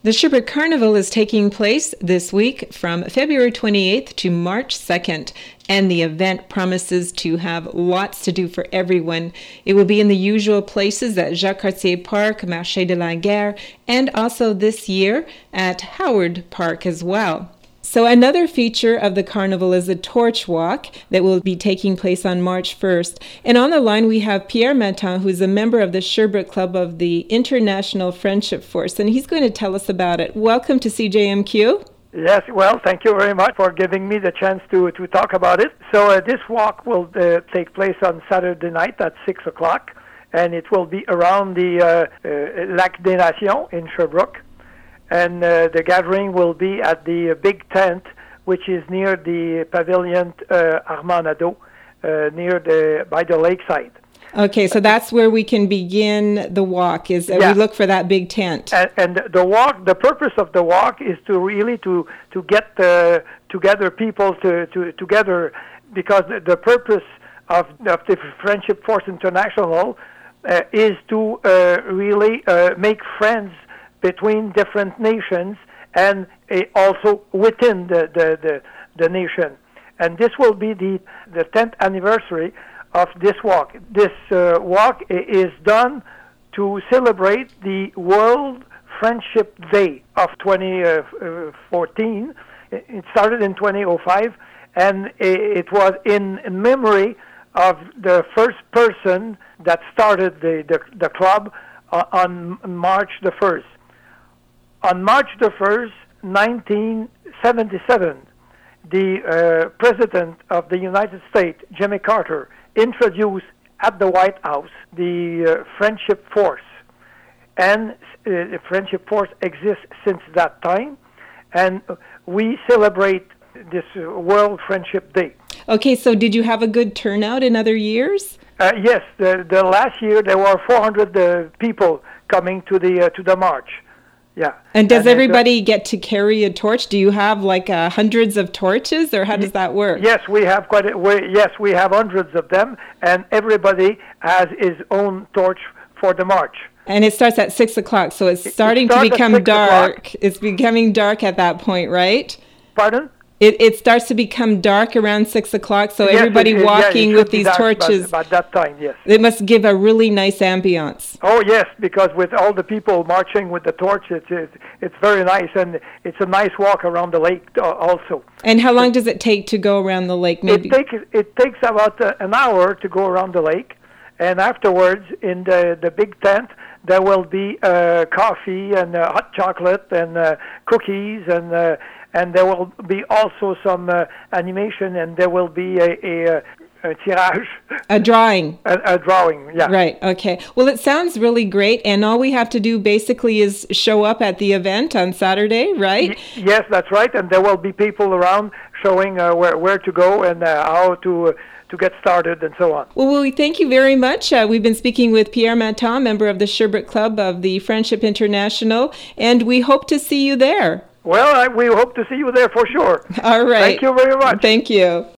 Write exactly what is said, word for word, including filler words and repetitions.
The Sherbrooke Carnival is taking place this week from February twenty-eighth to March second, and the event promises to have lots to do for everyone. It will be in the usual places at Jacques Cartier Park, Marché de la Guerre, and also this year at Howard Park as well. So another feature of the carnival is a torch walk that will be taking place on March first. And on the line we have Pierre Matton, who's a member of the Sherbrooke Club of the International Friendship Force, and he's going to tell us about it. Welcome to C J M Q. Yes, well, thank you very much for giving me the chance to, to talk about it. So uh, this walk will uh, take place on Saturday night at six o'clock, and it will be around the uh, uh, Lac des Nations in Sherbrooke. And uh, the gathering will be at the uh, big tent, which is near the pavilion uh, Armand Nadeau, uh, near the by the lakeside. Okay, so that's where we can begin the walk. Is uh, yeah. we look for that big tent. And, and the walk, the purpose of the walk is to really to to get uh, together people to, to together, because the, the purpose of of the Friendship Force International uh, is to uh, really uh, make friends between different nations and uh, also within the, the, the, the nation. And this will be the, the tenth anniversary of this walk. This uh, walk is done to celebrate the World Friendship Day of twenty fourteen. It started in twenty oh five, and it was in memory of the first person that started the, the, the club on March the first. On March the first, nineteen seventy-seven, the uh, President of the United States, Jimmy Carter, introduced at the White House the uh, Friendship Force. And uh, the Friendship Force exists since that time, and we celebrate this uh, World Friendship Day. Okay, so did you have a good turnout in other years? Uh, yes, the, the last year there were four hundred uh, people coming to the uh, to the march. Yeah. And does and everybody uh, get to carry a torch? Do you have like uh, hundreds of torches, or how does that work? Yes, we have quite. A, we, yes, we have hundreds of them, and everybody has his own torch for the march. And it starts at six o'clock, so it's starting it to become dark. O'clock. It's becoming dark at that point, right? Pardon? It it starts to become dark around six o'clock, so yes, everybody it, it, walking yeah, with these torches. By, by that time, yes. It must give a really nice ambiance. Oh yes, because with all the people marching with the torch, it's it's, it's very nice, and it's a nice walk around the lake uh, also. And how long does it take to go around the lake? Maybe it takes it takes about uh, an hour to go around the lake, and afterwards in the the big tent there will be uh, coffee and uh, hot chocolate and uh, cookies and. Uh, And there will be also some uh, animation, and there will be a, a, a tirage. A drawing. A, a drawing, yeah. Right, okay. Well, it sounds really great, and all we have to do basically is show up at the event on Saturday, right? Y- yes, that's right, and there will be people around showing uh, where, where to go and uh, how to... Uh, to get started and so on. Well, we thank you very much. Uh, we've been speaking with Pierre Matton, member of the Sherbrooke Club of the Friendship International, and we hope to see you there. Well, I, we hope to see you there for sure. All right. Thank you very much. Thank you.